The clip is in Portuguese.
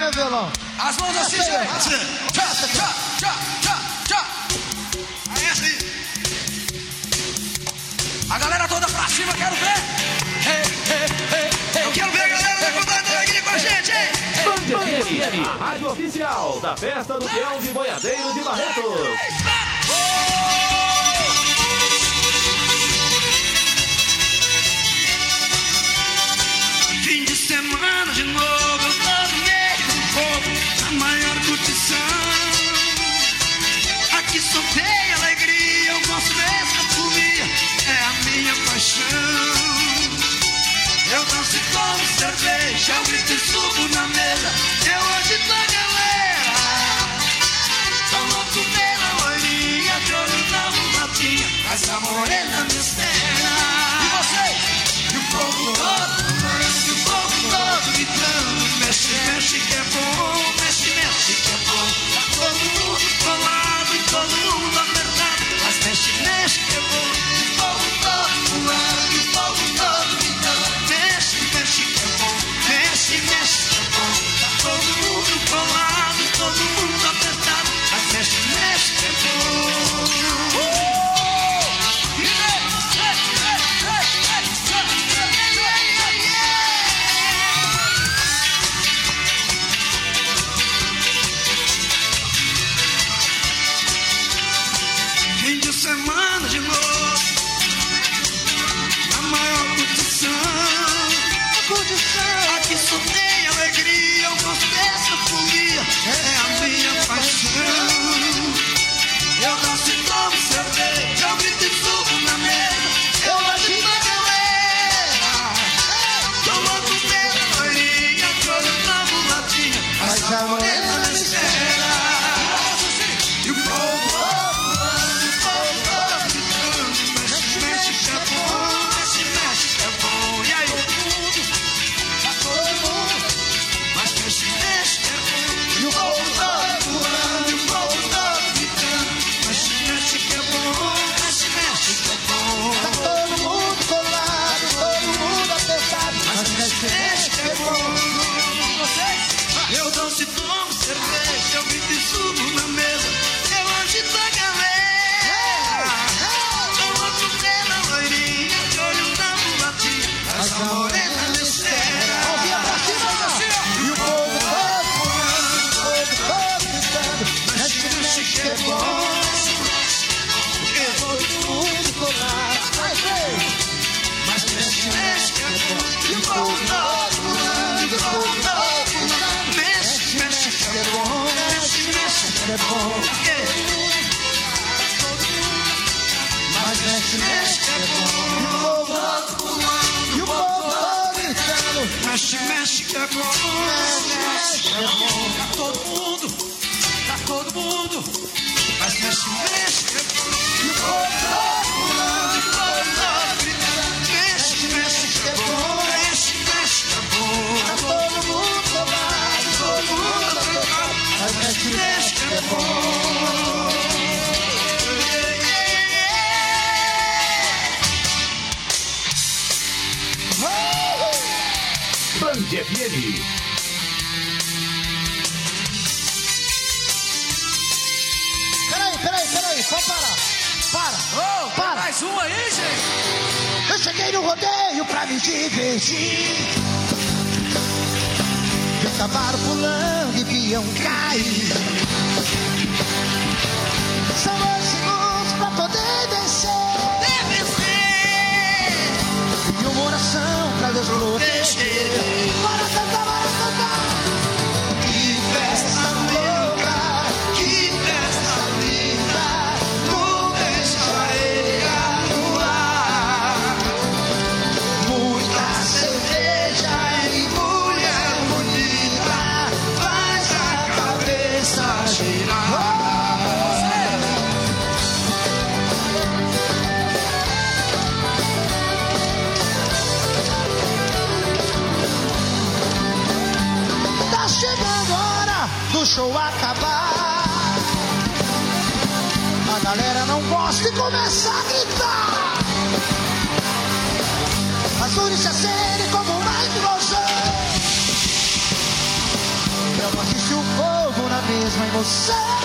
o violão. As mãos assim, gente. Tchá. Aí assim. A galera toda pra cima, quero ver. Eu quero ver a galera levantando alegria com a gente, hein? Band FM, a rádio oficial da Festa do Peão de Boiadeiro de Barretos. Fim de semana de novo, eu tô no meio do povo, a maior curtição. Aqui só tem alegria, eu gosto dessa folia, é a minha paixão. Eu danço e tomo cerveja, eu grito e subo na mesa, eu hoje tô galera. Tô louco pela loirinha, de olho na mulatinha, essa morena me espera. E vocês? E o povo todo, e o povo todo gritando, mexe, mexe que é bom, mexe, mexe que é bom. Tá todo mundo colado e todo mundo apertado, mas mexe, mexe que é bom. E o povo todo pulando, e o povo todo gritando, mexe, mexe que é bom, mexe, mexe que é bom. Tá todo mundo colado e todo mundo apertado, mas mexe, mexe que é bom. Fim de semana de novo, a maior curtição. Aqui só tem alegria, eu gosto dessa folia, é a minha paixão. Eu danço e tomo cerveja, eu grito e subo na mesa, eu agito a galera. Tô louco pela loirinha, tô olho na mulatinha, mas a morena me espera. E o povo pulando, e o povo todo gritando, mexe, mexe que é bom, mexe, mexe que é bom. E aí? Tá todo mundo, mas mexe, mexe que é bom. E o povo todo pulando, e o povo todo gritando, mexe, mexe que é bom, mexe, mexe que é bom. Tá todo mundo colado, todo mundo apertado, Mas mexe, mexe que é bom. Eu danço e tomo cerveja, eu grito e subo na mesa, eu agito a galera. Tô louco pela loirinha, de olho na mulatinha, essa morena me espera. Mãozinha pra cima, e o povo todo pulando, o povo todo gritando, mexe, mexe que é bom, todo mundo colado. Vai, vem! Mas mexe, mexe que é bom. E o povo todo pulando, o povo todo pulando, mexe, mexe que é bom, mexe, mexe que é bom. Mas mexe, Mexe que é bom. e o povo todo pulando, e o povo todo gritando, Mexe, mexe que é bom, mexe que é bom. Tá todo mundo, mas mexe, mexe que é bom. e o povo todo pulando, E o povo todo gritando, mexe, mexe que é bom, mexe, mexe que é bom. tá todo mundo colado, todo mundo apertado, mas mexe, Mexe que é bom. Band FM. Peraí, só para. Para. Mais um aí, gente. Eu cheguei no rodeio pra me divertir. Vi cavalo pulando e peão cair. São 2 segundos pra poder vencer. Deve ser. E uma oração pra Deus enlouquecer. Bora cantar. Que festa louca, que festa linda, nuvens de areia no ar. Muita cerveja E mulher bonita, faz a cabeça girar. tá chegando a hora do show acabar. A galera não gosta e começa a gritar. As luzes se acendem como uma explosão. mesma emoção.